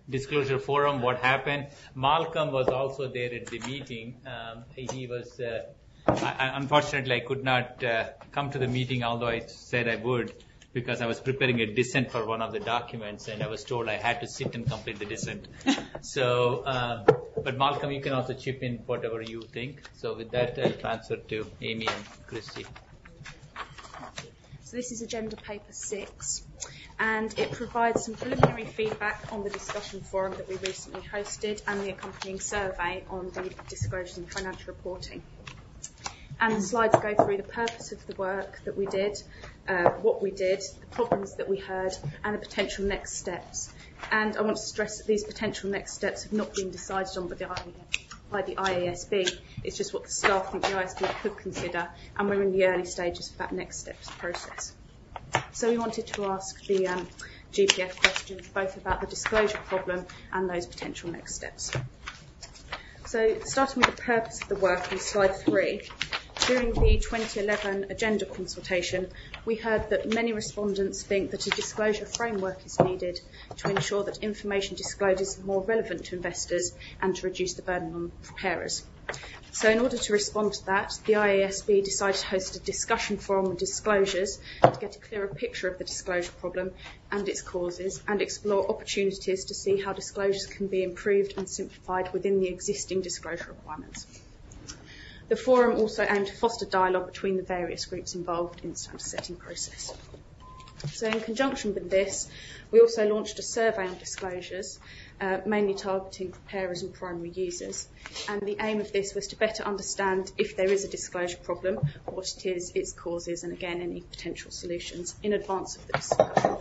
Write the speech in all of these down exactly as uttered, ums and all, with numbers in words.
disclosure forum, what happened. Malcolm was also there at the meeting. Um, he was, uh, I, unfortunately, I could not uh, come to the meeting, although I said I would, because I was preparing a dissent for one of the documents, and I was told I had to sit and complete the dissent. So, um, but Malcolm, you can also chip in whatever you think. So with that, I'll transfer to Amy and Christy. So this is agenda paper six, and it provides some preliminary feedback on the discussion forum that we recently hosted and the accompanying survey on the disclosures and financial reporting. And the slides go through the purpose of the work that we did, uh, what we did, the problems that we heard, and the potential next steps. And I want to stress that these potential next steps have not been decided on by the, by the I A S B. It's just what the staff think the I A S B could consider, and we're in the early stages of that next steps process. So we wanted to ask the um, G P F questions, both about the disclosure problem and those potential next steps. So starting with the purpose of the work on slide three, during the twenty eleven agenda consultation, we heard that many respondents think that a disclosure framework is needed to ensure that information disclosed is more relevant to investors and to reduce the burden on preparers. So in order to respond to that, the I A S B decided to host a discussion forum on disclosures to get a clearer picture of the disclosure problem and its causes, and explore opportunities to see how disclosures can be improved and simplified within the existing disclosure requirements. The forum also aimed to foster dialogue between the various groups involved in the standard setting process. So in conjunction with this, we also launched a survey on disclosures, uh, mainly targeting preparers and primary users. And the aim of this was to better understand if there is a disclosure problem, what it is, its causes, and again, any potential solutions in advance of the discussion.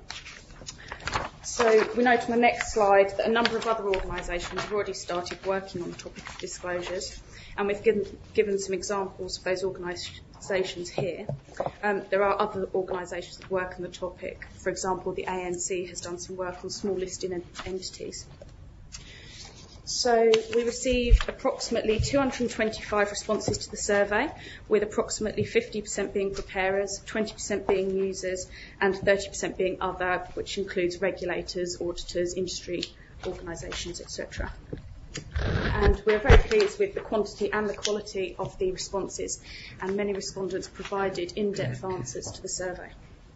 So we note on the next slide that a number of other organisations have already started working on the topic of disclosures, and we've given, given some examples of those organisations here. Um, there are other organisations that work on the topic. For example, the A N C has done some work on small listed en- entities. So we received approximately two hundred twenty-five responses to the survey, with approximately fifty percent being preparers, twenty percent being users, and thirty percent being other, which includes regulators, auditors, industry organisations, et cetera. And we're very pleased with the quantity and the quality of the responses, and many respondents provided in-depth answers to the survey.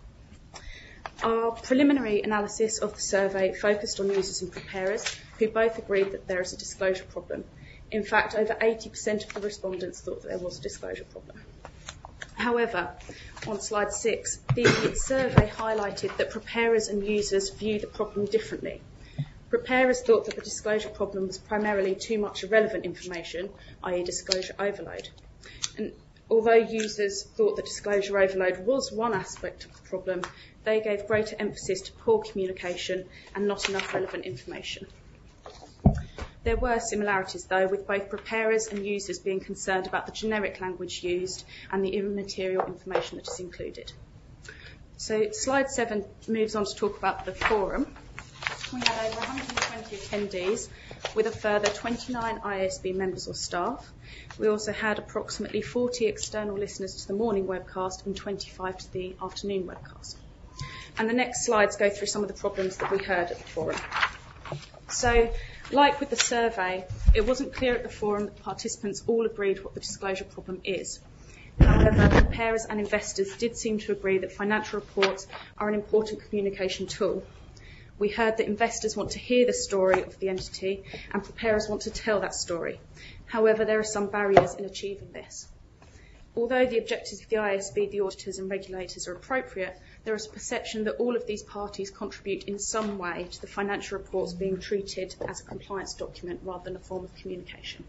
Our preliminary analysis of the survey focused on users and preparers, who both agreed that there is a disclosure problem. In fact, over eighty percent of the respondents thought that there was a disclosure problem. However, on slide six, the survey highlighted that preparers and users view the problem differently. Preparers thought that the disclosure problem was primarily too much irrelevant information, that is disclosure overload. And although users thought that disclosure overload was one aspect of the problem, they gave greater emphasis to poor communication and not enough relevant information. There were similarities, though, with both preparers and users being concerned about the generic language used and the immaterial information that is included. So slide seven moves on to talk about the forum. We had over one hundred twenty attendees with a further twenty-nine I A S B members or staff. We also had approximately forty external listeners to the morning webcast and twenty-five to the afternoon webcast. And the next slides go through some of the problems that we heard at the forum. So, like with the survey, it wasn't clear at the forum that participants all agreed what the disclosure problem is. However, preparers and investors did seem to agree that financial reports are an important communication tool. We heard that investors want to hear the story of the entity and preparers want to tell that story. However, there are some barriers in achieving this. Although the objectives of the I A S B, the auditors and regulators are appropriate, there is a perception that all of these parties contribute in some way to the financial reports being treated as a compliance document rather than a form of communication.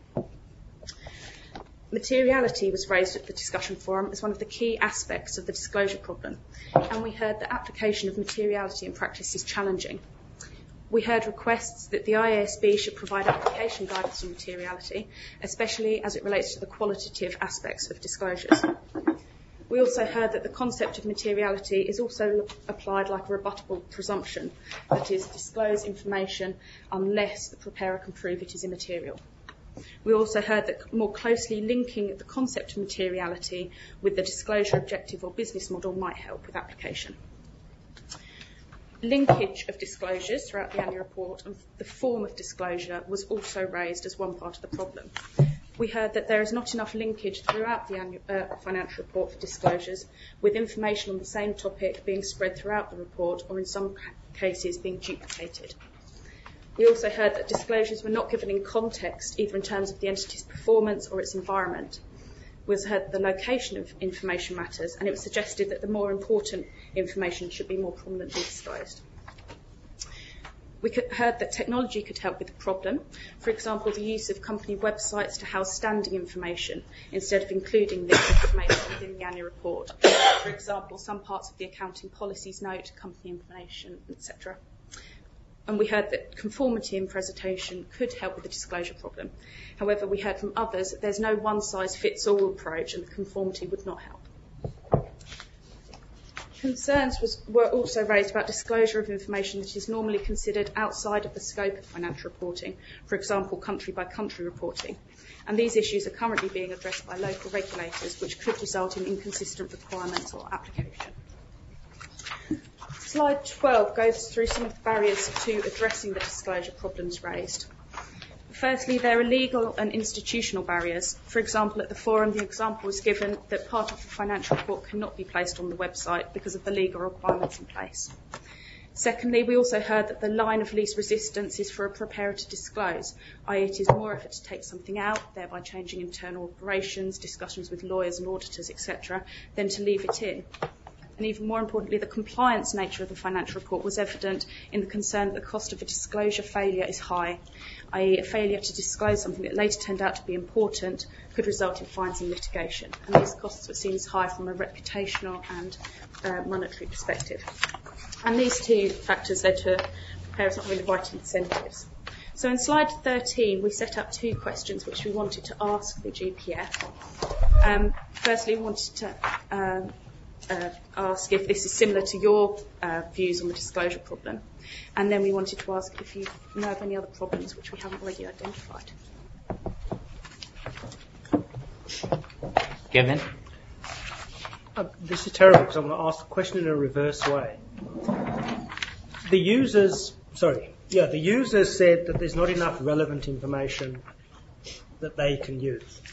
Materiality was raised at the discussion forum as one of the key aspects of the disclosure problem, and we heard that application of materiality in practice is challenging. We heard requests that the I A S B should provide application guidance on materiality, especially as it relates to the qualitative aspects of disclosures. We also heard that the concept of materiality is also applied like a rebuttable presumption, that is, disclose information unless the preparer can prove it is immaterial. We also heard that more closely linking the concept of materiality with the disclosure objective or business model might help with application. Linkage of disclosures throughout the annual report and the form of disclosure was also raised as one part of the problem. We heard that there is not enough linkage throughout the annual, uh, financial report for disclosures, with information on the same topic being spread throughout the report or in some cases being duplicated. We also heard that disclosures were not given in context, either in terms of the entity's performance or its environment. We also heard the location of information matters, and it was suggested that the more important information should be more prominently disclosed. We heard that technology could help with the problem. For example, the use of company websites to house standing information instead of including this information within the annual report. For example, some parts of the accounting policies note company information, et cetera. And we heard that conformity in presentation could help with the disclosure problem. However, we heard from others that there's no one-size-fits-all approach and the conformity would not help. Concerns was, were also raised about disclosure of information that is normally considered outside of the scope of financial reporting, for example, country-by-country reporting. And these issues are currently being addressed by local regulators, which could result in inconsistent requirements or application. Slide twelve goes through some of the barriers to addressing the disclosure problems raised. Firstly, there are legal and institutional barriers. For example, at the forum, the example was given that part of the financial report cannot be placed on the website because of the legal requirements in place. Secondly, we also heard that the line of least resistance is for a preparer to disclose, that is it is more effort to take something out, thereby changing internal operations, discussions with lawyers and auditors, et cetera, than to leave it in. And even more importantly, the compliance nature of the financial report was evident in the concern that the cost of a disclosure failure is high, that is a failure to disclose something that later turned out to be important could result in fines and litigation. And these costs were seen as high from a reputational and uh, monetary perspective. And these two factors led to preparers not having the right incentives. So in slide thirteen, we set up two questions which we wanted to ask the G P F. Um, firstly, we wanted to um, Uh, ask if this is similar to your uh, views on the disclosure problem. And then we wanted to ask if you know of any other problems which we haven't already identified. Kevin? Uh, this is terrible because I'm going to ask the question in a reverse way. The users, sorry, yeah, the users said that there's not enough relevant information that they can use.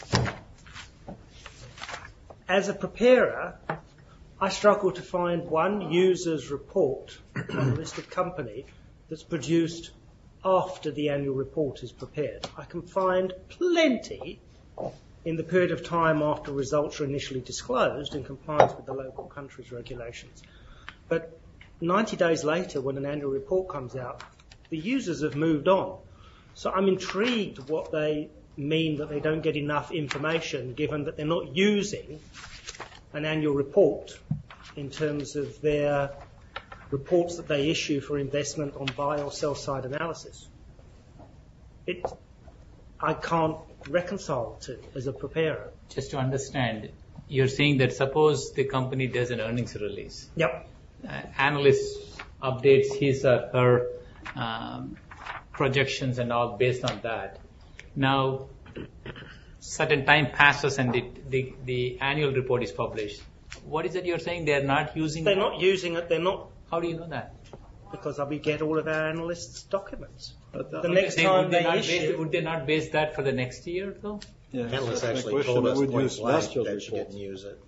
As a preparer, I struggle to find one user's report on a listed company that's produced after the annual report is prepared. I can find plenty in the period of time after results are initially disclosed in compliance with the local country's regulations. But ninety days later, when an annual report comes out, the users have moved on. So I'm intrigued what they mean that they don't get enough information, given that they're not using an annual report in terms of their reports that they issue for investment on buy or sell side analysis. It, I can't reconcile to as a preparer. Just to understand, you're saying that suppose the company does an earnings release. Yep. Uh, analyst updates his or her um, projections and all based on that. Now, certain time passes and the, the, the annual report is published. What is it you're saying? They're not using They're it? not using it. They're not. How do you know that? Because we get all of our analysts' documents. But The that- next They- time would they they not issue, base, would they not base that for the next year, though? Yeah, Analysts that's my actually question. told us We'd point use blank last year's that you report. didn't use it.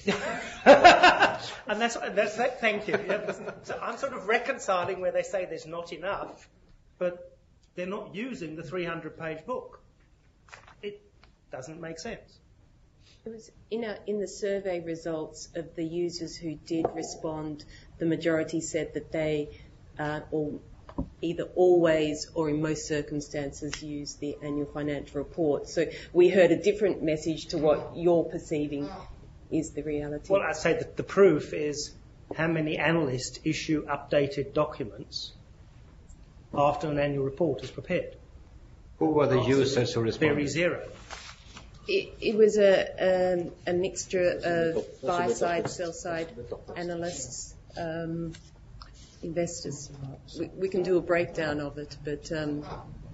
and that's that's that. Thank you. Yeah, so I'm sort of reconciling where they say there's not enough, but they're not using the three hundred page book. It doesn't make sense. It was in, a, in the survey results of the users who did respond, the majority said that they uh, all, either always or in most circumstances use the annual financial report. So we heard a different message to what you're perceiving is the reality. Well, I'd say that the proof is how many analysts issue updated documents after an annual report is prepared. Who were the users who responded? Very zero. It, it was a, um, a mixture of buy-side, sell-side analysts, um, investors. We, we can do a breakdown of it, but um,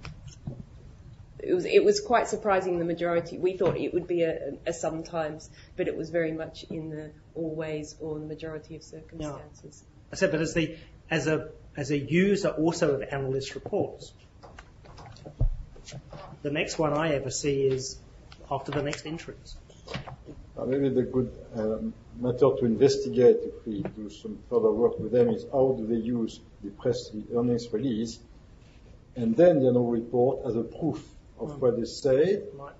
it was it was quite surprising. The majority, we thought it would be a, a sometimes, but it was very much in the always or the majority of circumstances. I said, but as the as a as a user also of analyst reports. The next one I ever see is after the next entrance. Uh, maybe the good um, matter to investigate if we do some further work with them is how do they use the press the earnings release and then the annual report as a proof of mm. what they say. Right.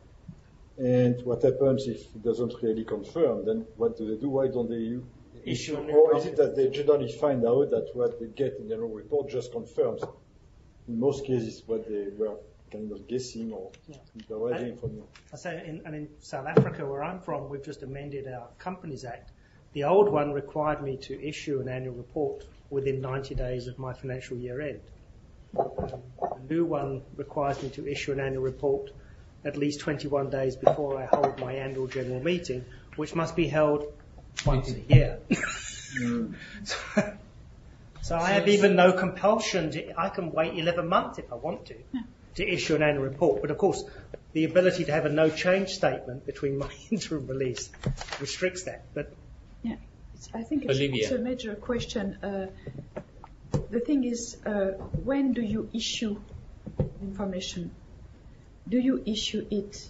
And what happens if it doesn't really confirm, then what do they do? Why don't they issue? Or is it that they generally find out that what they get in the annual report just confirms? In most cases, what they were kind of guessing or yeah. deriving from you. I say, in, and in South Africa, where I'm from, we've just amended our Companies Act. The old one required me to issue an annual report within ninety days of my financial year end. Um, the new one requires me to issue an annual report at least twenty-one days before I hold my annual general meeting, which must be held once a year. mm. so, so I have even no compulsion to, I can wait eleven months if I want to, yeah. to issue an annual report. But of course, the ability to have a no change statement between my interim release restricts that. But yeah, it's, I think it's, it's a major question. Uh, the thing is, uh, when do you issue information? Do you issue it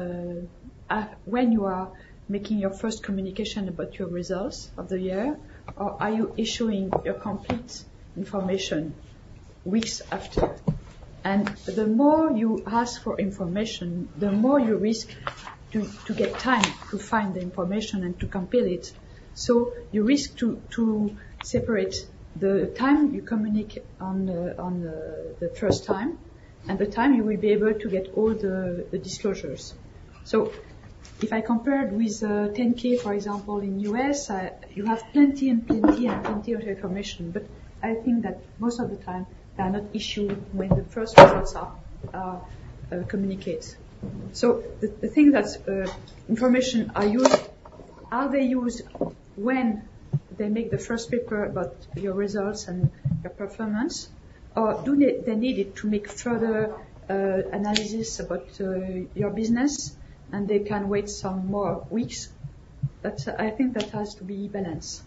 uh, when you are making your first communication about your results of the year, or are you issuing your complete information weeks after? And the more you ask for information, the more you risk to, to get time to find the information and to compile it. So you risk to, to separate the time you communicate on, uh, on uh, the first time and the time you will be able to get all the, the disclosures. So if I compared with uh, ten K, for example, in U S, uh, you have plenty and plenty and plenty of information, but I think that most of the time they are not issued when the first results are, are uh, communicated. So the, the thing that uh, information are used, are they used when they make the first paper about your results and your performance, or do they, they need it to make further uh, analysis about uh, your business, and they can wait some more weeks? That's, I think that has to be balanced.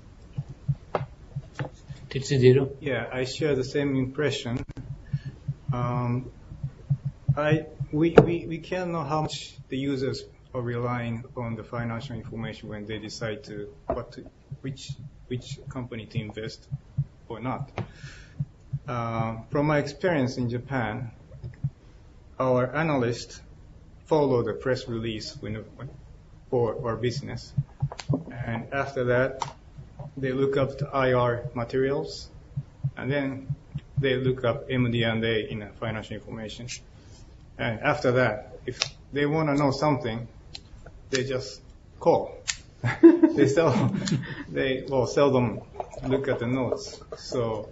Tetsuhiro? Yeah, I share the same impression. Um, I we, we we can't know how much the users are relying on the financial information when they decide to what to, which which company to invest or not. Uh, from my experience in Japan, our analysts follow the press release when, for our business, and after that, they look up the I R materials, and then they look up M D and A in financial information. And after that, if they want to know something, they just call. they sell, they well seldom look at the notes. So,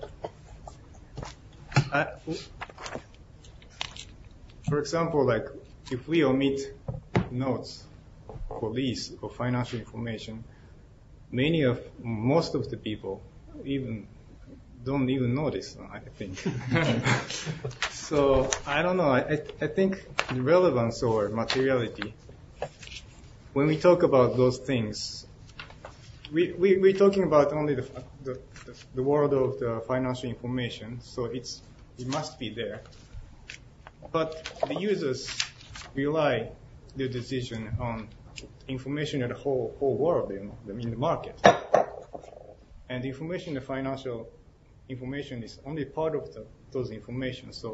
I, for example, like if we omit notes for lease or financial information, many of most of the people even don't even notice, I think. So I don't know. I I think the relevance or materiality, when we talk about those things, we we we're talking about only the the the world of the financial information. So it's it must be there. But the users rely their decision on information in the whole whole world, you know, in the market. And the information, the financial information, is only part of the, those information. So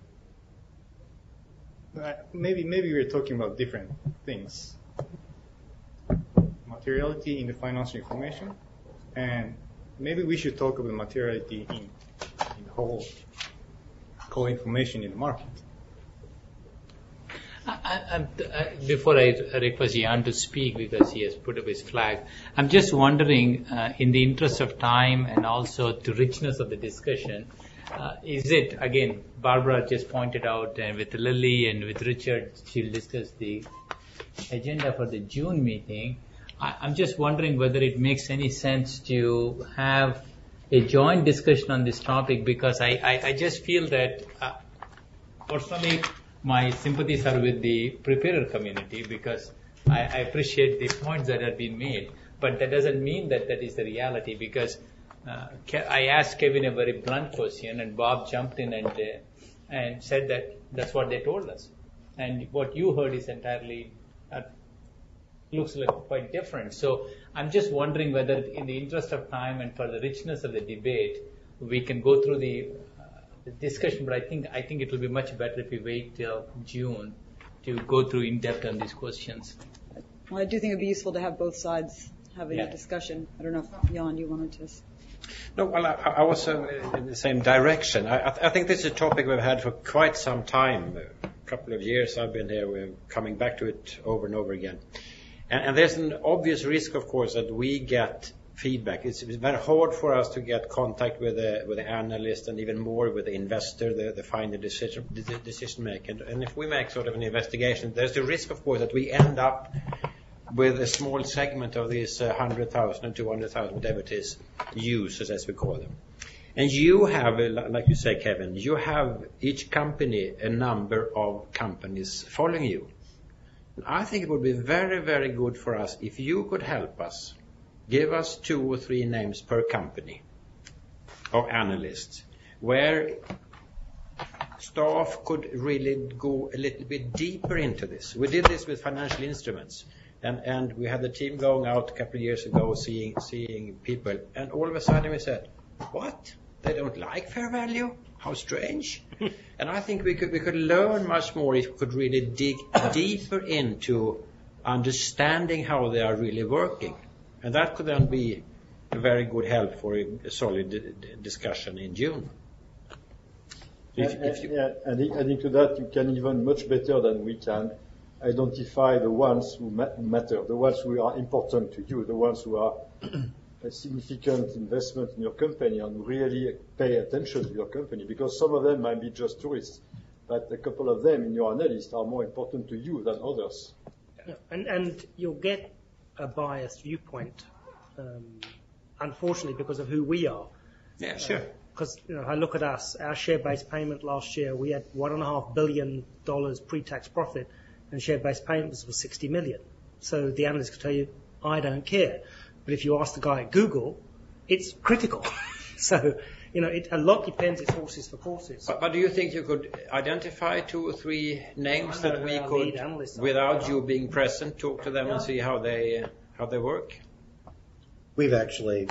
uh, maybe maybe we're talking about different things. Materiality in the financial information, and maybe we should talk about materiality in, in the whole whole information in the market. I, I, I, before I request Jan to speak, because he has put up his flag, I'm just wondering, uh, in the interest of time and also to richness of the discussion, uh, is it, again, Barbara just pointed out, and with Lily and with Richard, she'll discuss the agenda for the June meeting. I, I'm just wondering whether it makes any sense to have a joint discussion on this topic, because I, I, I just feel that, uh, personally, my sympathies are with the preparer community, because I, I appreciate the points that have been made, but that doesn't mean that that is the reality, because uh, Ke- I asked Kevin a very blunt question, and Bob jumped in and uh, and said that that's what they told us. And what you heard is entirely uh, looks like quite different. So I'm just wondering whether, in the interest of time and for the richness of the debate, we can go through the, uh, the discussion. But I think I think it will be much better if we wait till June to go through in depth on these questions. Well, I do think it would be useful to have both sides having Yeah. a discussion. I don't know if Jan, you wanted to. No, well, I, I was uh, in the same direction. I, I, th- I think this is a topic we've had for quite some time. A couple of years I've been here. We're coming back to it over and over again. And, and there's an obvious risk, of course, that we get feedback. It's, it's very hard for us to get contact with the, with the analyst and even more with the investor, the, the final decision, the decision maker. And, and if we make sort of an investigation, there's the risk, of course, that we end up with a small segment of these uh, one hundred thousand and two hundred thousand, whatever it is, users, as we call them. And you have, uh, like you say, Kevin, you have each company a number of companies following you. And I think it would be very, very good for us if you could help us, give us two or three names per company of analysts, where staff could really go a little bit deeper into this. We did this with financial instruments. And, and we had the team going out a couple of years ago, seeing seeing people, and all of a sudden we said, "What? They don't like fair value? How strange!" And I think we could we could learn much more if we could really dig deeper into understanding how they are really working, and that could then be a very good help for a, a solid d- d- discussion in June. If, if you... yeah, adding, adding to that, you can even much better than we can identify the ones who ma- matter, the ones who are important to you, the ones who are a significant investment in your company and who really pay attention to your company, because some of them might be just tourists, but a couple of them in your analyst are more important to you than others. Yeah, and, and you'll get a biased viewpoint, um, unfortunately, because of who we are. Yeah, sure. Because uh, you know, I look at us, our share-based payment last year, we had one and a half billion dollars pre-tax profit, and share-based payments was sixty million. So the analyst could tell you, I don't care. But if you ask the guy at Google, it's critical. So, you know, it, a lot depends. It's horses for courses. But, but do you think you could identify two or three names that we could, without you being present, talk to them yeah. and see how they uh, how they work? We've actually,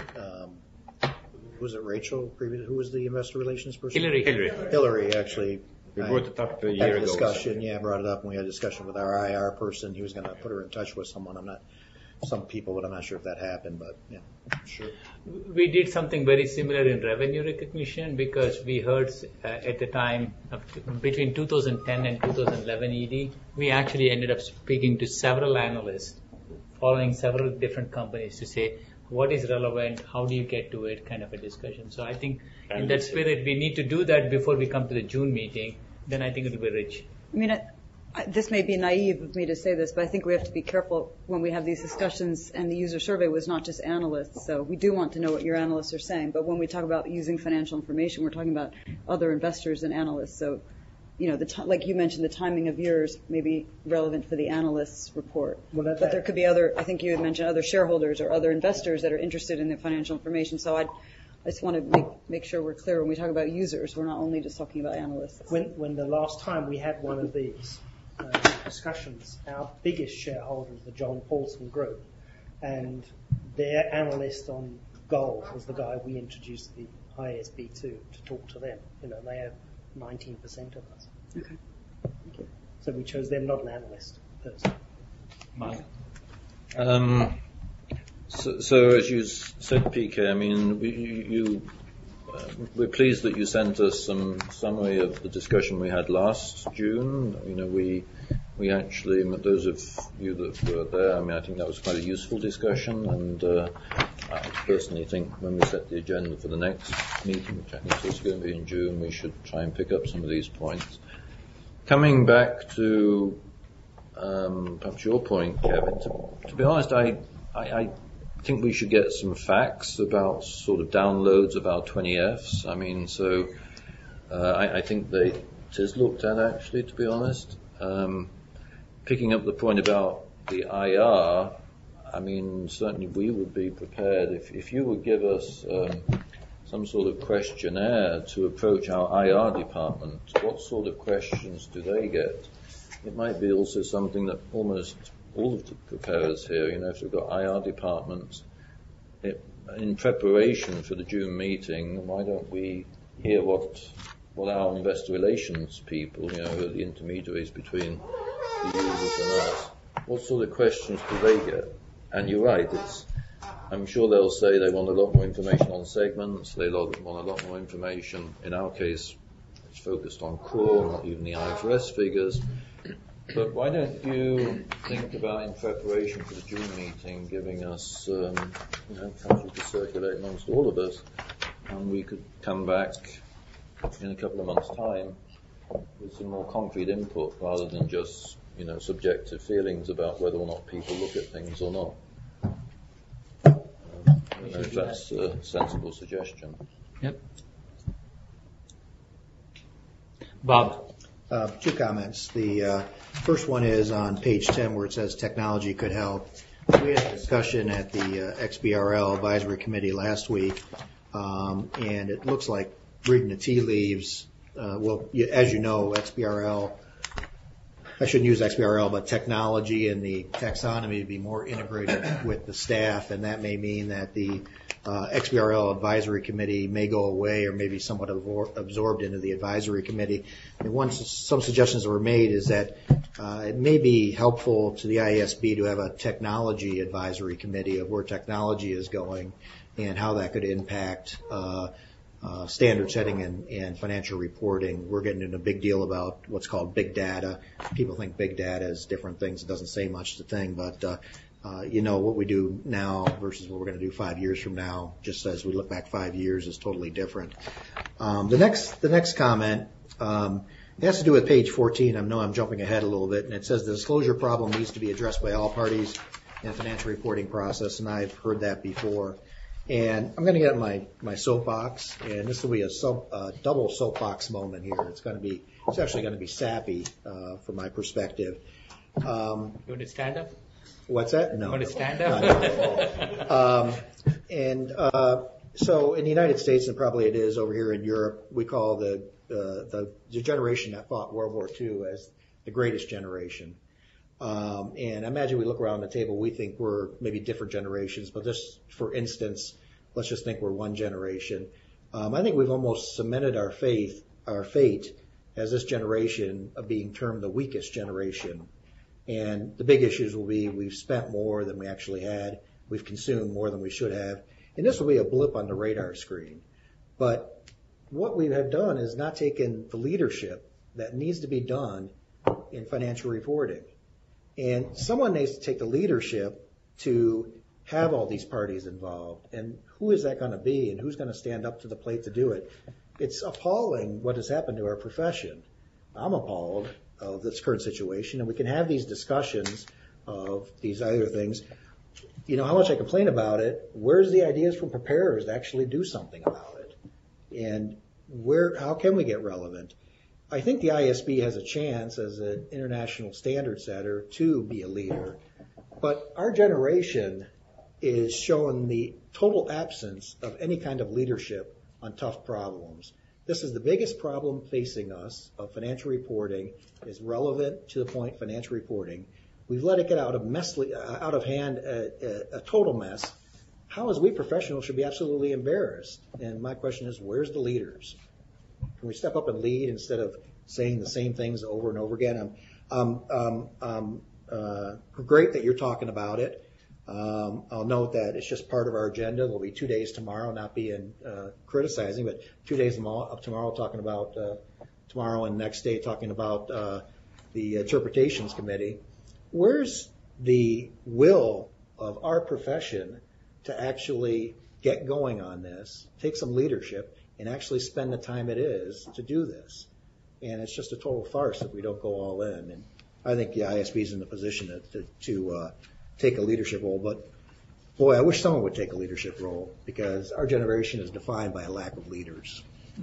um, was it Rachel? Previous, who was the investor relations person? Hillary. Hillary. Hillary actually. We brought it up a year had a ago. Discussion, yeah, brought it up, and we had a discussion with our I R person. He was going to put her in touch with someone. I'm not, some people, but I'm not sure if that happened. But yeah, sure. We did something very similar in revenue recognition because we heard uh, at the time of, between two thousand ten and two thousand eleven E D, we actually ended up speaking to several analysts, following several different companies to say what is relevant, how do you get to it, kind of a discussion. So I think in that spirit, we need to do that before we come to the June meeting. Then I think it will be rich. I mean, I, I, this may be naive of me to say this, but I think we have to be careful when we have these discussions. And the user survey was not just analysts, so we do want to know what your analysts are saying. But when we talk about using financial information, we're talking about other investors and analysts. So, you know, the t- like you mentioned, the timing of yours may be relevant for the analyst's report. Well, that, but there could be other, I think you had mentioned other shareholders or other investors that are interested in the financial information. So I'd, I just want to make, make sure we're clear when we talk about users, we're not only just talking about analysts. When, when the last time we had one of these uh, discussions, our biggest shareholder is the John Paulson Group, and their analyst on gold was the guy we introduced the I S B to to talk to them. You know, they have nineteen percent of us. Okay. Thank you. So we chose them, not an analyst person. Mark. Um, So, so as you said, P K, I mean, we, you, uh, we're pleased that you sent us some summary of the discussion we had last June. You know, we we actually, those of you that were there, I mean, I think that was quite a useful discussion, and uh, I personally think when we set the agenda for the next meeting, which I think is also going to be in June, we should try and pick up some of these points. Coming back to um, perhaps your point, Kevin, to, to be honest, I, I, I I think we should get some facts about sort of downloads of our twenty Fs. I mean, so uh, I, I think they, it is looked at actually, to be honest. Um, picking up the point about the I R, I mean, certainly we would be prepared if, if you would give us um, some sort of questionnaire to approach our I R department, what sort of questions do they get? It might be also something that almost all of the preparers here, you know, if we've got I R departments, it, in preparation for the June meeting, why don't we hear what what our investor relations people, you know, who are the intermediaries between the users and us, what sort of questions do they get? And you're right, it's, I'm sure they'll say they want a lot more information on segments, they want a lot more information. In our case, it's focused on core, not even the I F R S figures. But why don't you think about, in preparation for the June meeting, giving us, um, you know, something to circulate amongst all of us, and we could come back in a couple of months' time with some more concrete input rather than just, you know, subjective feelings about whether or not people look at things or not. Um, I don't know if that's a sensible suggestion. Yep. Bob. Uh, two comments. The uh, first one is on page ten where it says technology could help. We had a discussion at the uh, X B R L advisory committee last week, um, and it looks like reading the tea leaves. Uh, well, you, as you know, X B R L, I shouldn't use X B R L, but technology and the taxonomy to be more integrated with the staff, and that may mean that the uh, X B R L advisory committee may go away or maybe somewhat absorbed into the advisory committee. And one, some suggestions that were made is that uh, it may be helpful to the I A S B to have a technology advisory committee of where technology is going and how that could impact uh, Uh, standard setting and, and financial reporting. We're getting into a big deal about what's called big data. People think big data is different things. It doesn't say much to the thing, but uh, uh, you know, what we do now versus what we're going to do five years from now, just as we look back five years, is totally different. Um, the next, the next comment, um, it has to do with page fourteen. I know I'm jumping ahead a little bit, and it says the disclosure problem needs to be addressed by all parties in the financial reporting process, and I've heard that before. And I'm going to get my, my soapbox, and this will be a soap, uh, double soapbox moment here. It's going to be, it's actually going to be sappy uh, from my perspective. Um, you want to stand up? What's that? No. You want to stand up? um, and uh, so in the United States, and probably it is over here in Europe, we call the, uh, the, the generation that fought World War Two as the greatest generation. Um, and I imagine we look around the table, we think we're maybe different generations, but just for instance, let's just think we're one generation. Um, I think we've almost cemented our faith, our fate as this generation of being termed the weakest generation. And the big issues will be we've spent more than we actually had, we've consumed more than we should have, and this will be a blip on the radar screen. But what we have done is not taken the leadership that needs to be done in financial reporting. And someone needs to take the leadership to have all these parties involved. And who is that going to be, and who's going to stand up to the plate to do it? It's appalling what has happened to our profession. I'm appalled of this current situation, and we can have these discussions of these other things. You know, how much I complain about it, where's the ideas from preparers to actually do something about it? And where, how can we get relevant? I think the I A S B has a chance as an international standard setter to be a leader, but our generation is showing the total absence of any kind of leadership on tough problems. This is the biggest problem facing us of financial reporting, is relevant to the point financial reporting. We've let it get out of messly, uh, out of hand, a, a, a total mess. How, as we professionals, should be absolutely embarrassed. And my question is, where's the leaders? Can we step up and lead instead of saying the same things over and over again? Um, um, um, uh, great that you're talking about it. Um, I'll note that it's just part of our agenda. There'll be two days tomorrow, not being uh, criticizing, but two days tomorrow, tomorrow talking about uh, tomorrow and next day talking about uh, the interpretations committee. Where's the will of our profession to actually get going on this, take some leadership, and actually spend the time it is to do this? And it's just a total farce if we don't go all in. And I think the I S B is in the position to, to, to uh, take a leadership role. But, boy, I wish someone would take a leadership role, because our generation is defined by a lack of leaders.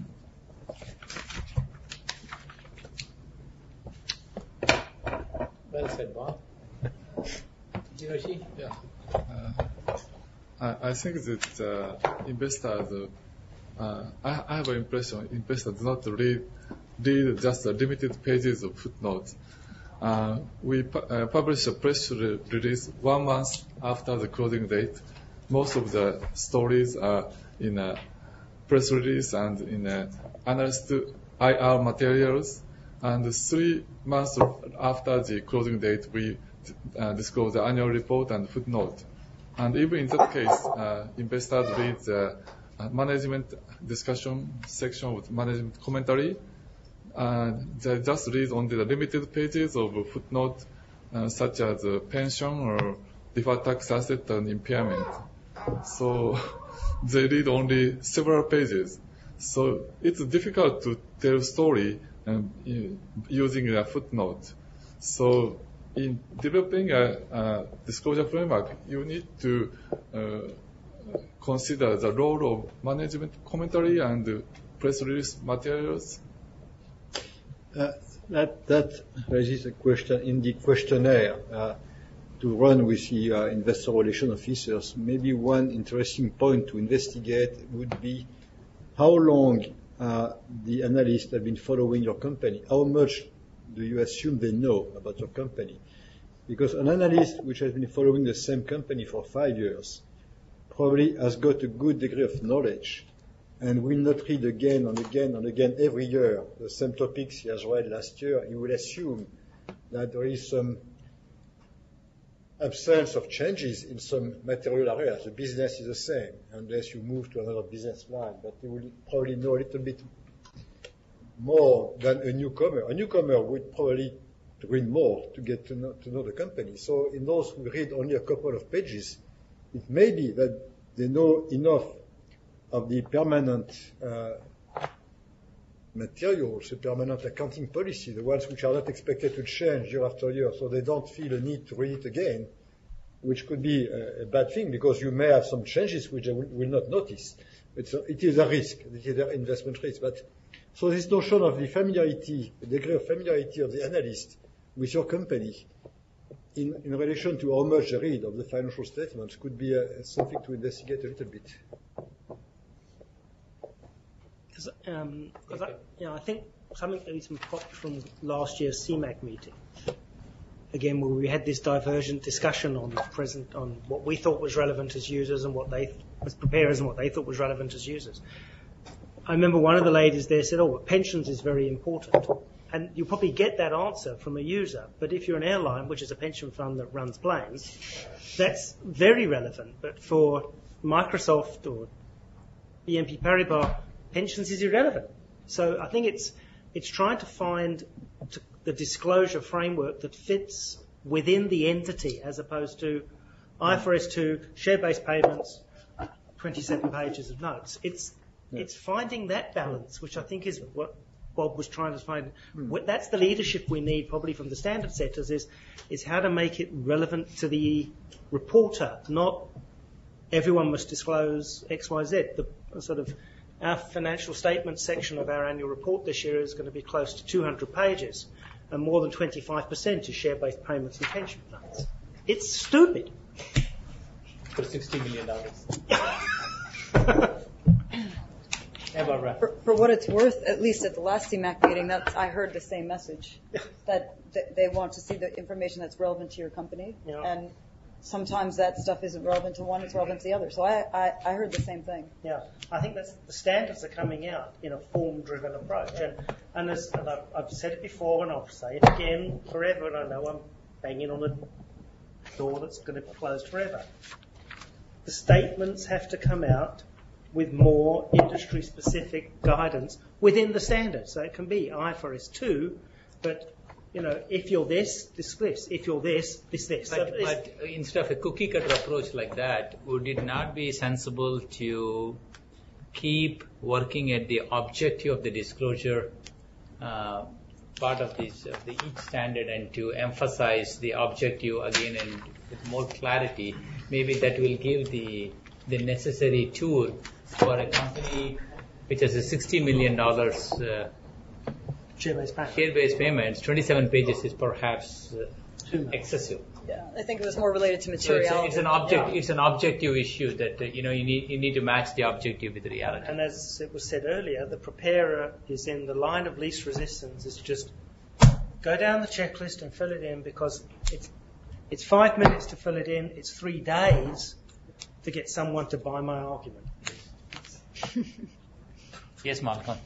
Well said, Bob. Yeah. Uh, I, I think that uh, investors uh, I, I have an impression investors do not read, read just the limited pages of footnotes. Uh, we pu- uh, publish a press re- release one month after the closing date. Most of the stories are in a press release and in a analyst I R materials. And three months after the closing date, we uh, disclose the annual report and footnote. And even in that case, uh, investors read the uh, management discussion section with management commentary. Uh, they just read only the limited pages of a footnote, uh, such as uh, pension or deferred tax asset and impairment. So they read only several pages. So it's difficult to tell story um, using a footnote. So in developing a, a disclosure framework, you need to uh, consider the role of management commentary and press release materials. Uh, that, that raises a question in the questionnaire uh, to run with the uh, investor relation officers. Maybe one interesting point to investigate would be how long uh, the analysts have been following your company. How much do you assume they know about your company? Because an analyst which has been following the same company for five years probably has got a good degree of knowledge and will not read again and again and again every year the same topics he has read last year. He will assume that there is some absence of changes in some material areas. The business is the same unless you move to another business line, but he will probably know a little bit more than a newcomer. A newcomer would probably read more to get to know, to know the company. So in those who read only a couple of pages, it may be that they know enough of the permanent uh, materials, the permanent accounting policy, the ones which are not expected to change year after year, so they don't feel a need to read it again, which could be a, a bad thing because you may have some changes which they will, will not notice. It's a, it is a risk, it is an investment risk. But so this notion of the familiarity, the degree of familiarity of the analyst with your company in, in relation to how much they read of the financial statements could be uh, something to investigate a little bit. Um, I, you know, I think something that is popped from last year's C MAC meeting, again, where we had this divergent discussion on present on what we thought was relevant as users and what they, as preparers, and what they thought was relevant as users. I remember one of the ladies there said, "Oh, well, pensions is very important," and you'll probably get that answer from a user. But if you're an airline, which is a pension fund that runs planes, that's very relevant. But for Microsoft or B N P Paribas, pensions is irrelevant. So I think it's it's trying to find t- the disclosure framework that fits within the entity as opposed to I F R S two, share-based payments, twenty-seven pages of notes. It's yeah. it's finding that balance, which I think is what Bob was trying to find. Mm. That's the leadership we need probably from the standard setters is, is how to make it relevant to the reporter, not everyone must disclose X, Y, Z. The sort of Our financial statement section of our annual report this year is going to be close to two hundred pages, and more than twenty-five percent is share-based payments and pension funds. It's stupid. For sixty million dollars. for, for what it's worth, at least at the last C MAC meeting, that's, I heard the same message, that, that they want to see the information that's relevant to your company, yeah. and sometimes that stuff isn't relevant to one, it's relevant to the other. So I, I, I heard the same thing. Yeah, I think that's the standards are coming out in a form-driven approach. And, and, as, and I've, I've said it before and I'll say it again forever, and I know I'm banging on a door that's going to close forever. The statements have to come out with more industry-specific guidance within the standards. So it can be I F R S two, but you know, if you're this, this, this. If you're this, this, this. But, so but instead of a cookie-cutter approach like that, would it not be sensible to keep working at the objective of the disclosure uh, part of this, of the each standard, and to emphasize the objective again and with more clarity? Maybe that will give the the necessary tool for a company which has a sixty million dollars uh, share-based payments. Share-based payments, twenty-seven pages is perhaps uh, excessive. Yeah, I think it was more related to So it's, materiality. a, it's an object. Yeah. It's an objective issue that uh, you know you need you need to match the objective with the reality. And as it was said earlier, the preparer is in the line of least resistance. Is just go down the checklist and fill it in, because it's it's five minutes to fill it in. It's three days to get someone to buy my argument. Yes, Malcolm.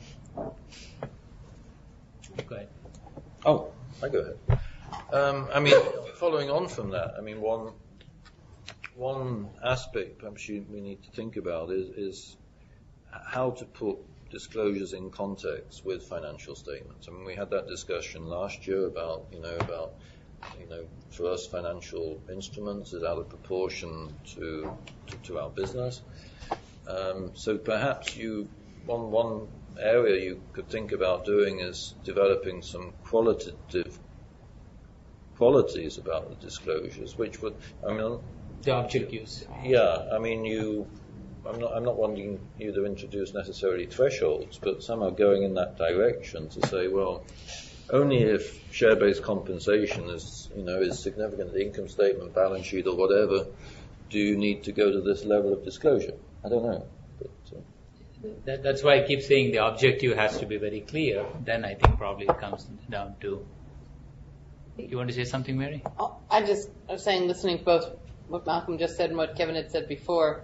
Go ahead. Oh, I go ahead. Um, I mean, following on from that, I mean, one one aspect perhaps you, we need to think about is, is how to put disclosures in context with financial statements. I mean, we had that discussion last year about, you know, about, you know, for us, financial instruments is out of proportion to to, to our business. Um, so perhaps you one one area you could think about doing is developing some qualitative qualities about the disclosures, which would, I mean, the objectives. Yeah, I mean, you. I'm not. I'm not wanting you to introduce necessarily thresholds, but somehow going in that direction to say, well, only if share-based compensation is, you know, is significant, the income statement, balance sheet, or whatever, do you need to go to this level of disclosure? I don't know. But, uh, that, that's why I keep saying the objective has to be very clear. Then I think probably it comes down to. You want to say something, Mary? Oh, I just, I was saying, listening to both what Malcolm just said and what Kevin had said before,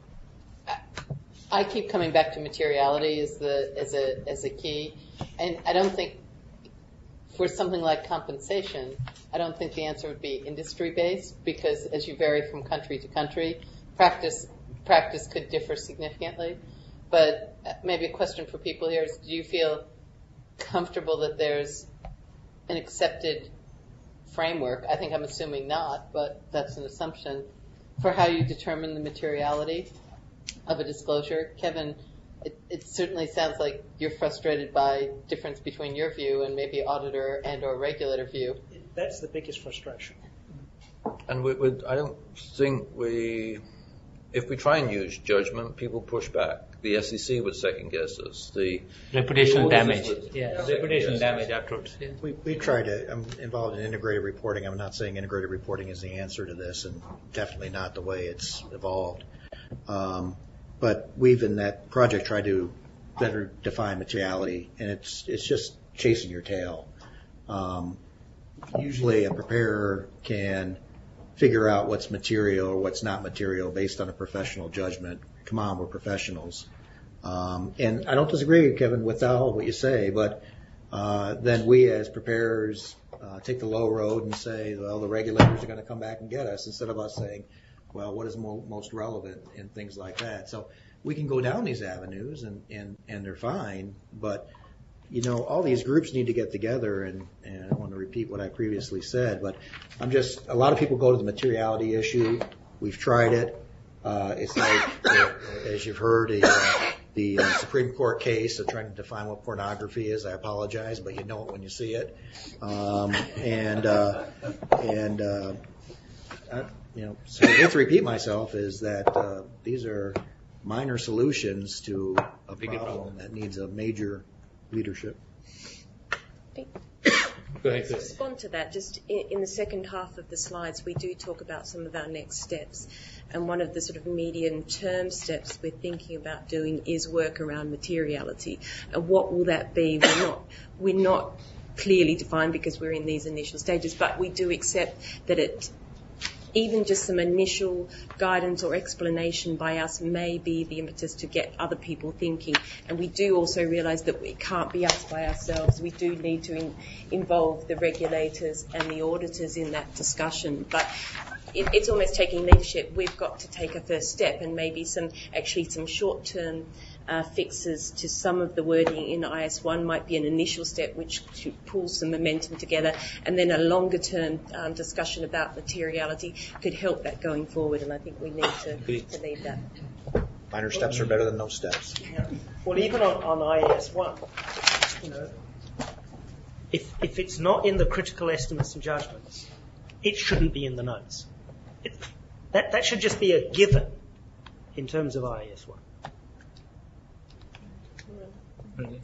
I keep coming back to materiality as the as a as a key, and I don't think for something like compensation, I don't think the answer would be industry based, because as you vary from country to country, practice practice could differ significantly. But maybe a question for people here is: do you feel comfortable that there's an accepted framework? I think I'm assuming not, but that's an assumption for how you determine the materiality of a disclosure. Kevin, it, it certainly sounds like you're frustrated by difference between your view and maybe auditor and or regulator view. That's the biggest frustration. And we, we, I don't think we, if we try and use judgment, people push back. The S E C would second guess us. The reputational the damage. would, Yeah, reputational damage afterwards. Yeah. We we try to. I'm involved in integrated reporting. I'm not saying integrated reporting is the answer to this, and definitely not the way it's evolved. Um, but we've in that project tried to better define materiality, and it's it's just chasing your tail. Um, usually, a preparer can figure out what's material or what's not material based on a professional judgment. Come on, we're professionals. Um, and I don't disagree, Kevin, with all of what you say, but uh, then we as preparers uh, take the low road and say, well, the regulators are going to come back and get us, instead of us saying, well, what is mo- most relevant and things like that. So we can go down these avenues, and, and, and they're fine, but you know, all these groups need to get together, and, and I don't want to repeat what I previously said, but I'm just, a lot of people go to the materiality issue. We've tried it. Uh, it's like, uh, as you've heard, a, uh, the uh, Supreme Court case of trying to define what pornography is. I apologize, but you know it when you see it. Um, and, uh, and, uh, I, you know, so I hate to repeat myself, is that, uh, these are minor solutions to a problem that needs a major leadership. Go ahead, to respond to that, just in, in the second half of the slides, we do talk about some of our next steps. And one of the sort of medium-term steps we're thinking about doing is work around materiality. And what will that be? We're not, we're not clearly defined because we're in these initial stages, but we do accept that it, even just some initial guidance or explanation by us may be the impetus to get other people thinking. And we do also realise that it can't be us by ourselves. We do need to in, involve the regulators and the auditors in that discussion. But it, it's almost taking leadership. We've got to take a first step, and maybe some actually some short-term Uh, fixes to some of the wording in I S one might be an initial step which pulls some momentum together, and then a longer term um, discussion about materiality could help that going forward, and I think we need to, to lead that. Minor steps are better than no steps. Yeah. Well, even on, on I S one, you know, if, if it's not in the critical estimates and judgments, it shouldn't be in the notes. It, that, that should just be a given in terms of I S one.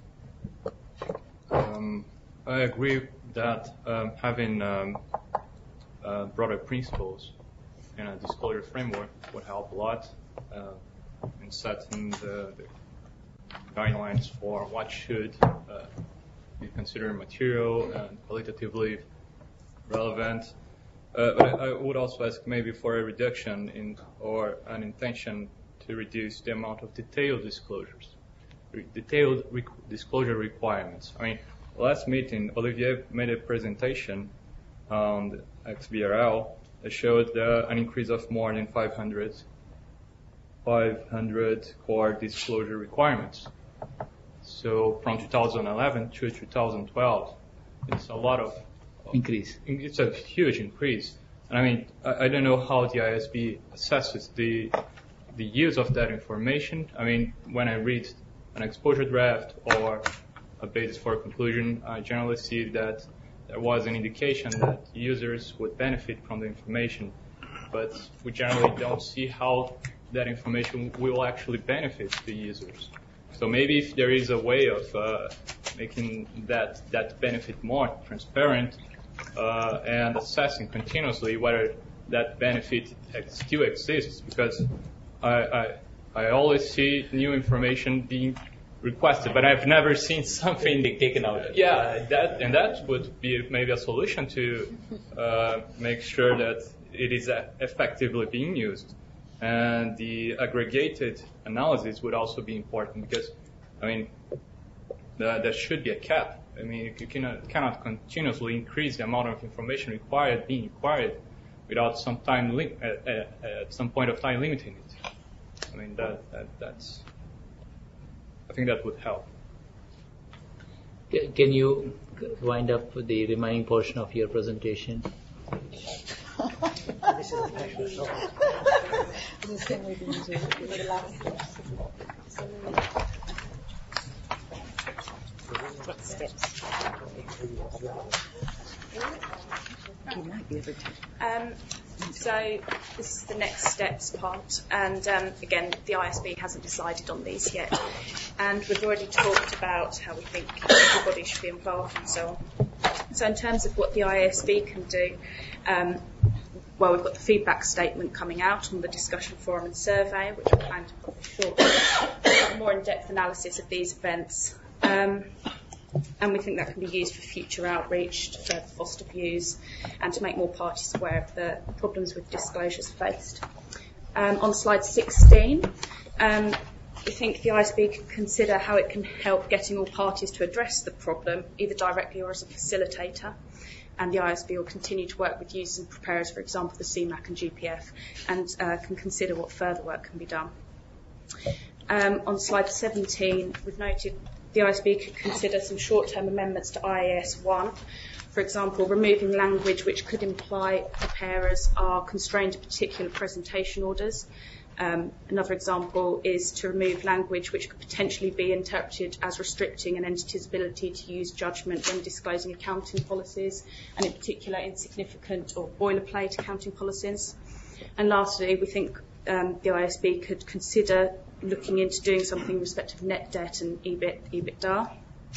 Um, I agree that um, having um, uh, broader principles in a disclosure framework would help a lot uh, in setting the, the guidelines for what should uh, be considered material and qualitatively relevant. Uh, but I, I would also ask maybe for a reduction in or an intention to reduce the amount of detailed disclosures, re- detailed rec- disclosure requirements. I mean, last meeting, Olivier made a presentation on the X B R L that showed uh, an increase of more than five hundred, five hundred core disclosure requirements. So from two thousand eleven to two thousand twelve, it's a lot of increase. It's a huge increase. And I mean, I, I don't know how the I S B assesses the the use of that information. I mean, when I read an exposure draft or a basis for a conclusion, I generally see that there was an indication that users would benefit from the information, but we generally don't see how that information will actually benefit the users. So maybe if there is a way of uh, making that that benefit more transparent uh, and assessing continuously whether that benefit ex- still exists, because I, I I always see new information being requested, but I've never seen something taken out. Yeah, that and that would be maybe a solution to uh, make sure that it is effectively being used. And the aggregated analysis would also be important because, I mean, the, there should be a cap. I mean, you cannot, cannot continuously increase the amount of information required, being required, without some time lim- at, at, at some point of time limiting it. I mean, that, that that's. I think that would help. Can you wind up the remaining portion of your presentation? This is the passion of Um, so this is the next steps part, and um, again, the I S B hasn't decided on these yet, and we've already talked about how we think everybody should be involved and so on. So in terms of what the I S B can do, um, well, we've got the feedback statement coming out on the discussion forum and survey, which we plan to publish shortly. We've got more in-depth analysis of these events. Um, and we think that can be used for future outreach, to further foster views, and to make more parties aware of the problems with disclosures faced. Um, on slide sixteen, um, we think the I S B can consider how it can help getting all parties to address the problem, either directly or as a facilitator. And the I S B will continue to work with users and preparers, for example, the C MAC and G P F, and uh, can consider what further work can be done. Um, on slide seventeen, we've noted the I S B could consider some short-term amendments to I A S one. For example, removing language which could imply preparers are constrained to particular presentation orders. Um, another example is to remove language which could potentially be interpreted as restricting an entity's ability to use judgment when disclosing accounting policies, and in particular insignificant or boilerplate accounting policies. And lastly, we think um, the I S B could consider looking into doing something in respect of net debt and E B I T, EBITDA.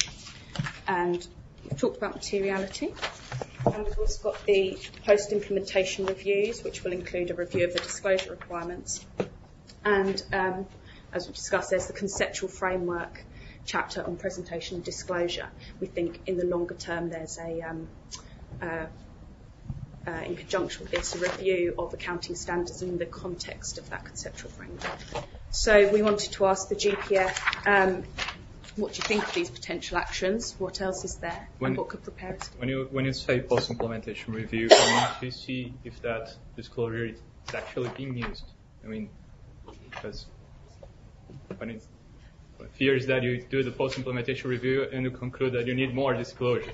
And we've talked about materiality. And we've also got the post-implementation reviews, which will include a review of the disclosure requirements. And um, as we discussed, there's the conceptual framework chapter on presentation and disclosure. We think in the longer term there's a, um, uh, uh, in conjunction with this, a review of accounting standards in the context of that conceptual framework. So we wanted to ask the G P F, um, what do you think of these potential actions? What else is there? When, and what could preparers do? When you, when you say post-implementation review, I mean, to see if that disclosure is actually being used. I mean, because when it fears that you do the post-implementation review and you conclude that you need more disclosure.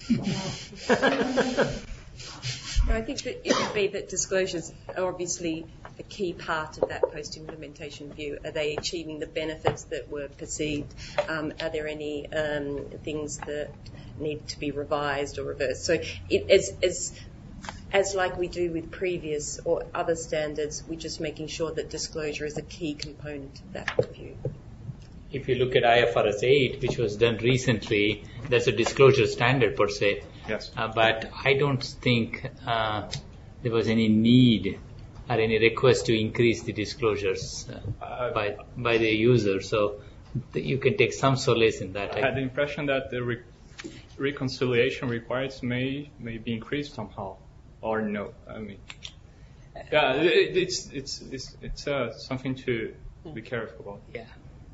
No, I think that it would be that disclosures are obviously a key part of that post-implementation view. Are they achieving the benefits that were perceived? Um, are there any um, things that need to be revised or reversed? So it, as, as, as like we do with previous or other standards, we're just making sure that disclosure is a key component of that review. If you look at I F R S eight, which was done recently, there's a disclosure standard per se. Yes. Uh, but I don't think uh, there was any need or any request to increase the disclosures uh, by by the user. So th- you can take some solace in that. I had the impression that the re- reconciliation requirements may may be increased somehow, or no. I mean, yeah, it, it's it's it's it's uh, something to be careful about. Yeah.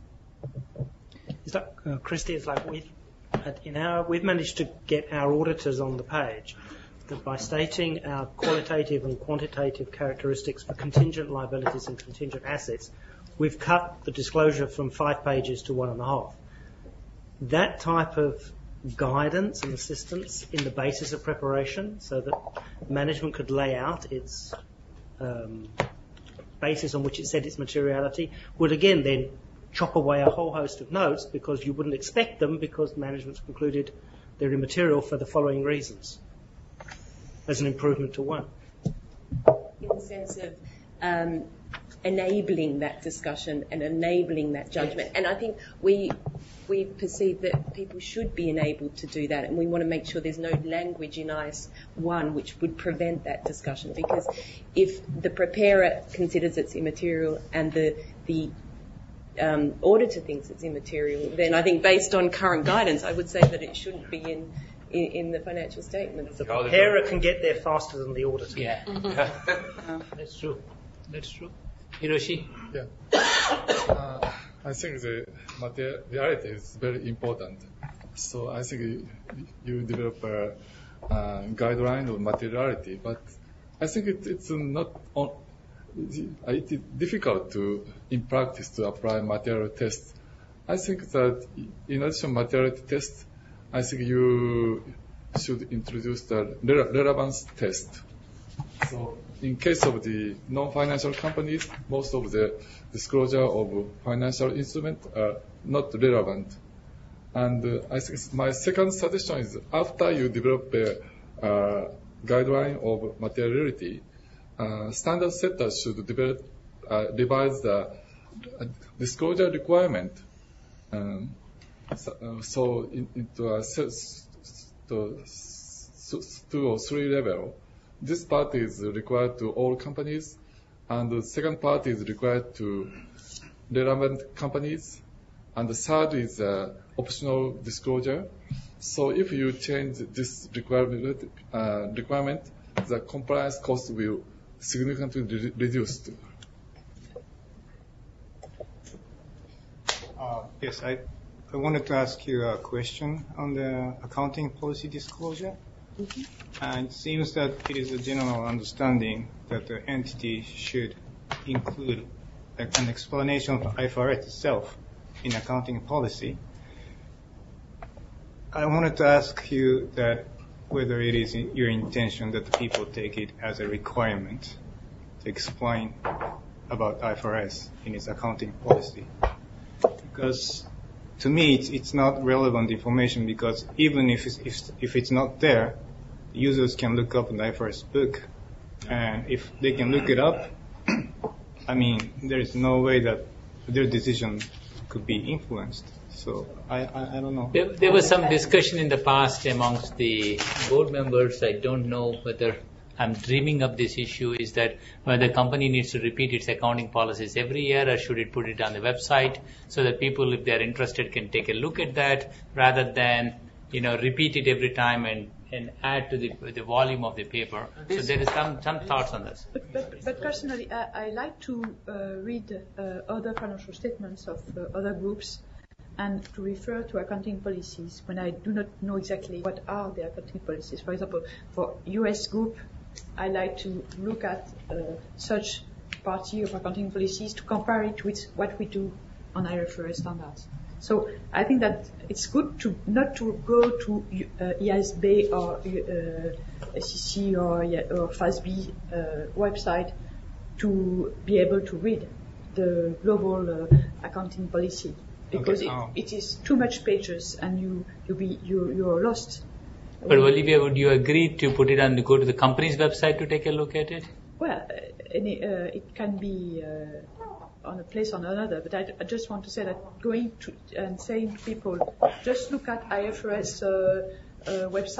Is that uh, Christy? It's like we've in our we've managed to get our auditors on the page that by stating our qualitative and quantitative characteristics for contingent liabilities and contingent assets, we've cut the disclosure from five pages to one and a half. That type of guidance and assistance in the basis of preparation so that management could lay out its um, basis on which it said its materiality would again then chop away a whole host of notes because you wouldn't expect them because management's concluded they're immaterial for the following reasons as an improvement to one. In the sense of um, enabling that discussion and enabling that judgment. Yes. And I think we we perceive that people should be enabled to do that, and we want to make sure there's no language in I S one which would prevent that discussion, because if the preparer considers it's immaterial and the the um, auditor thinks it's immaterial, then I think based on current guidance, I would say that it shouldn't be in In, in the financial statements. The preparer can get there faster than the auditor. Yeah, Mm-hmm. that's true. That's true. Hiroshi? Yeah. Uh, I think the materiality is very important. So I think you develop a, a guideline of materiality, but I think it, it's not on, it is difficult to, in practice, to apply material tests. I think that in addition to materiality tests, I think you should introduce the relevance test. So in case of the non-financial companies, most of the disclosure of financial instruments are not relevant. And uh, I think my second suggestion is after you develop a uh, guideline of materiality, uh, standard setters should develop, uh, revise the uh, disclosure requirement. Um, So, uh, so in, into a to two or three level, this part is required to all companies, and the second part is required to relevant companies, and the third is uh, optional disclosure. So if you change this requirement, uh, requirement, the compliance cost will significantly re- reduced. Uh, yes, I. I wanted to ask you a question on the accounting policy disclosure. Mm-hmm. And it seems that it is a general understanding that the entity should include an explanation of I F R S itself in accounting policy. I wanted to ask you that whether it is your intention that the people take it as a requirement to explain about I F R S in its accounting policy. Because to me, it's, it's not relevant information, because even if it's, if, if it's not there, users can look up in the I F R S book, and if they can look it up, I mean, there is no way that their decision could be influenced. So I, I, I don't know. There, there was some discussion in the past amongst the board members. I don't know whether I'm dreaming of this issue, is that whether the company needs to repeat its accounting policies every year, or should it put it on the website so that people, if they're interested, can take a look at that rather than, you know, repeat it every time and, and add to the, the volume of the paper. So there is some, some thoughts on this. But, but, but personally, I, I like to uh, read uh, other financial statements of uh, other groups and to refer to accounting policies when I do not know exactly what are the accounting policies. For example, for U S group, I like to look at uh, such party of accounting policies to compare it with what we do on I F R S standards. So I think that it's good to not to go to uh, I A S B or uh, S E C or, or F A S B uh, website to be able to read the global uh, accounting policy, because okay. oh. it, it is too much pages and you you be you you're lost. But Olivia, would you agree to put it on the go to the company's website to take a look at it? Well, uh, any, uh, it can be uh, on a place or another, but I, I just want to say that going to and saying to people, just look at I F R S uh, uh, website,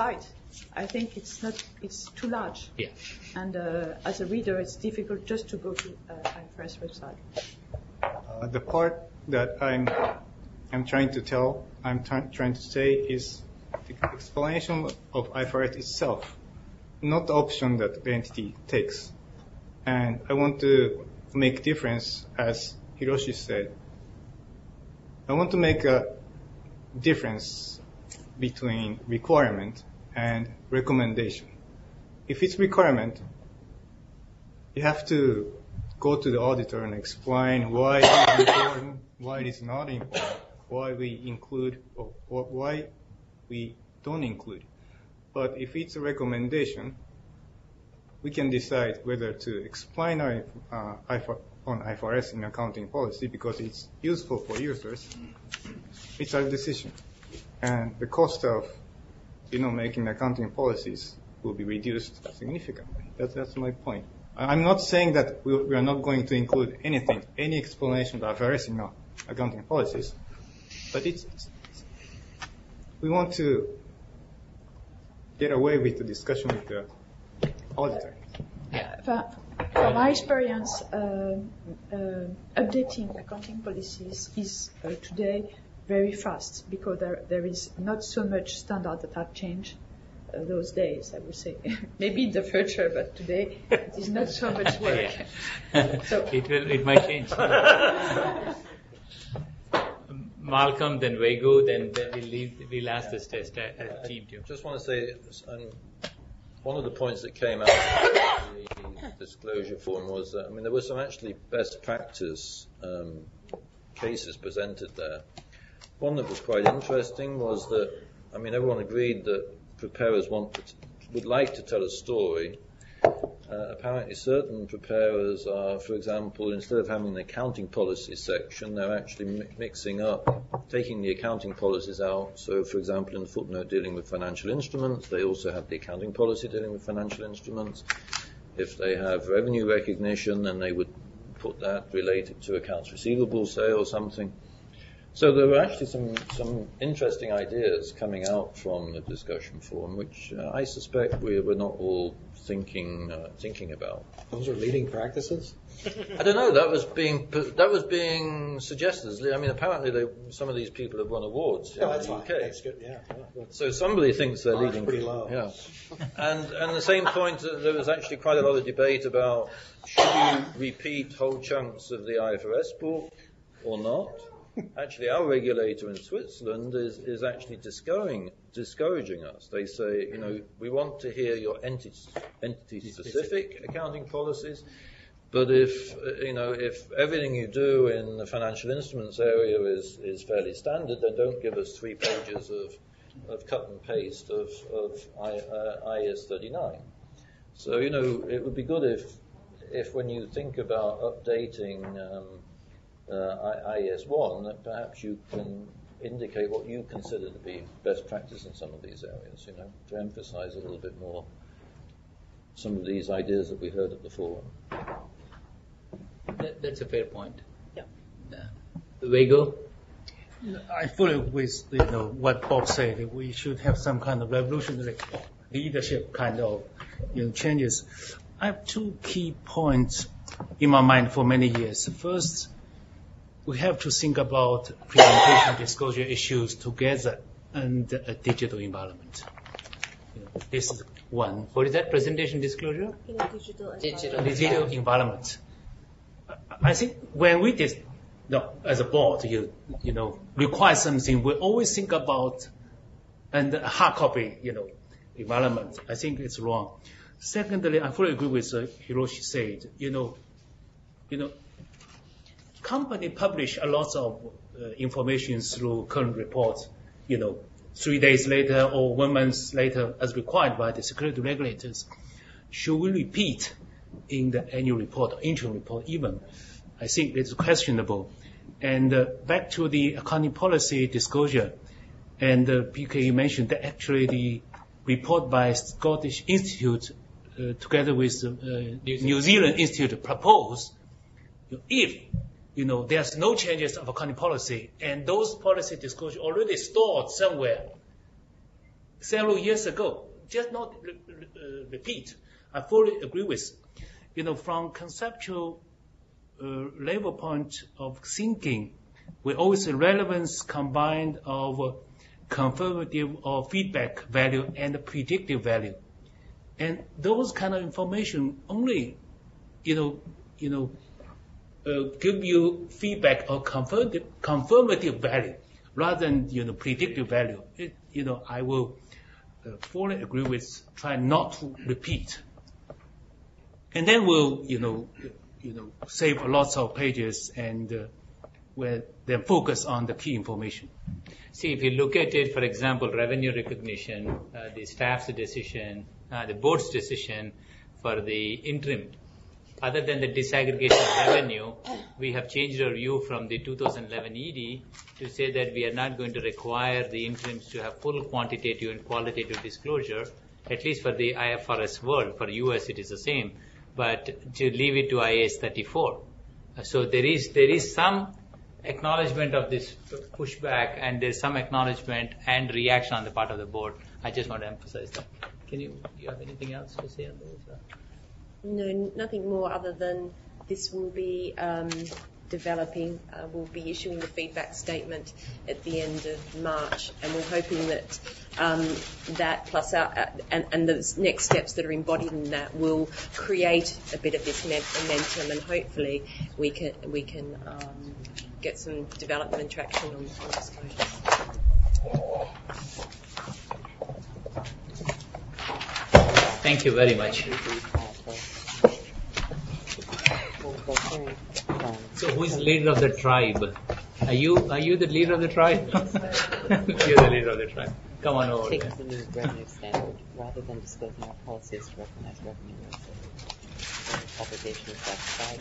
I think it's not, it's too large. Yeah. And uh, as a reader, it's difficult just to go to uh, I F R S website. Uh, the part that I'm, I'm trying to tell, I'm t- trying to say is the explanation of I F R S itself, not the option that the entity takes. And I want to make difference, as Hiroshi said. I want to make a difference between requirement and recommendation. If it's requirement, you have to go to the auditor and explain why it is important, why it is not important, why we include or, or why we don't include. But if it's a recommendation, we can decide whether to explain our, uh, I F R, on I F R S in accounting policy because it's useful for users. It's our decision. And the cost of, you know, making accounting policies will be reduced significantly. That's, that's my point. I'm not saying that we, we are not going to include anything, any explanation of I F R S in our accounting policies, but it's, it's, we want to get away with the discussion with the auditor. Uh, from my experience, uh, uh, updating accounting policies is uh, today very fast because there, there is not so much standard that have changed uh, those days, I would say. Maybe in the future, but today it is not so much work. So it will, it might change. Malcolm, then Vego, then, then we'll, leave, we'll ask this test uh, team to. I just want to say, um, one of the points that came out of the disclosure form was that, I mean, there were some actually best practice um, cases presented there. One that was quite interesting was that, I mean, everyone agreed that preparers want to t- would like to tell a story. Uh, apparently certain preparers are, for example, instead of having an accounting policy section, they're actually mi- mixing up, taking the accounting policies out. So, for example, in the footnote dealing with financial instruments, they also have the accounting policy dealing with financial instruments. If they have revenue recognition, then they would put that related to accounts receivable, say, or something. So there were actually some, some interesting ideas coming out from the discussion forum, which uh, I suspect we were not all thinking uh, thinking about. Those are leading practices? I don't know. That was being that was being suggested. I mean, apparently they, some of these people have won awards Yeah, in that's the fine. U K. That's good. Yeah. yeah. So somebody thinks they're Mine's leading. pretty low. Yeah. And and the same point, uh, there was actually quite a lot of debate about should you repeat whole chunks of the I F R S book or not. Actually, our regulator in Switzerland is, is actually discouraging, discouraging us. They say, you know, we want to hear your entity, entity-specific accounting policies, but if, uh, you know, if everything you do in the financial instruments area is, is fairly standard, then don't give us three pages of, of cut and paste of, of I, uh, I S thirty-nine. So, you know, it would be good if, if when you think about updating um, Uh, I S one, that perhaps you can indicate what you consider to be best practice in some of these areas, you know, to emphasize a little bit more some of these ideas that we heard at the forum. That, that's a fair point. Yeah. Uh, Vego? I fully agree with you know, what Bob said. We should have some kind of revolutionary leadership kind of you know, changes. I have two key points in my mind for many years. First, we have to think about presentation disclosure issues together and a digital environment. You know, this is one. What is that, presentation disclosure? In a digital Digital, digital environment. I think when we did, no, as a board, you you know, require something, we always think about and a hard copy, you know, environment. I think it's wrong. Secondly, I fully agree with uh, Hiroshi said, you know, you know, company publish a lot of uh, information through current reports, you know, three days later or one month later as required by the security regulators. Should we repeat in the annual report or interim report even? I think it's questionable. And uh, back to the accounting policy disclosure, and uh, P K mentioned that actually the report by Scottish Institute uh, together with uh, New Zealand Institute proposed if you know, there's no changes of accounting policy, and those policy disclosure already stored somewhere several years ago. just not re- uh, repeat. I fully agree with, you know, from conceptual uh, level point of thinking, we always say relevance combined of uh, confirmative or feedback value and predictive value. And those kind of information only, you know, you know, uh, give you feedback or confirmative, confirmative value rather than, you know, predictive value. It, you know, I will uh, fully agree with try not to repeat. And then we'll, you know, you know, save lots of pages and uh, we'll then focus on the key information. See, if you look at it, for example, revenue recognition, uh, the staff's decision, uh, the board's decision for the interim, other than the disaggregation of revenue, we have changed our view from the two thousand eleven E D to say that we are not going to require the interims to have full quantitative and qualitative disclosure, at least for the I F R S world. For U S it is the same, but to leave it to I A S thirty-four. Uh, so there is there is some acknowledgement of this pushback, and there's some acknowledgement and reaction on the part of the board. I just want to emphasize that. Can you, do you have anything else to say on this? No, nothing more other than this will be um, developing. Uh, we'll be issuing the feedback statement at the end of March, and we're hoping that um, that plus our uh, and, and the next steps that are embodied in that will create a bit of this momentum, and hopefully we can we can um, get some development and traction on, on disclosures. Thank you very much. So who is the leader of the tribe? Are you are you the leader of the tribe? You're the leader of the tribe. Come on over. Take the new revenue standard rather than disclosing our policies to recognize revenue as a obligation of that side.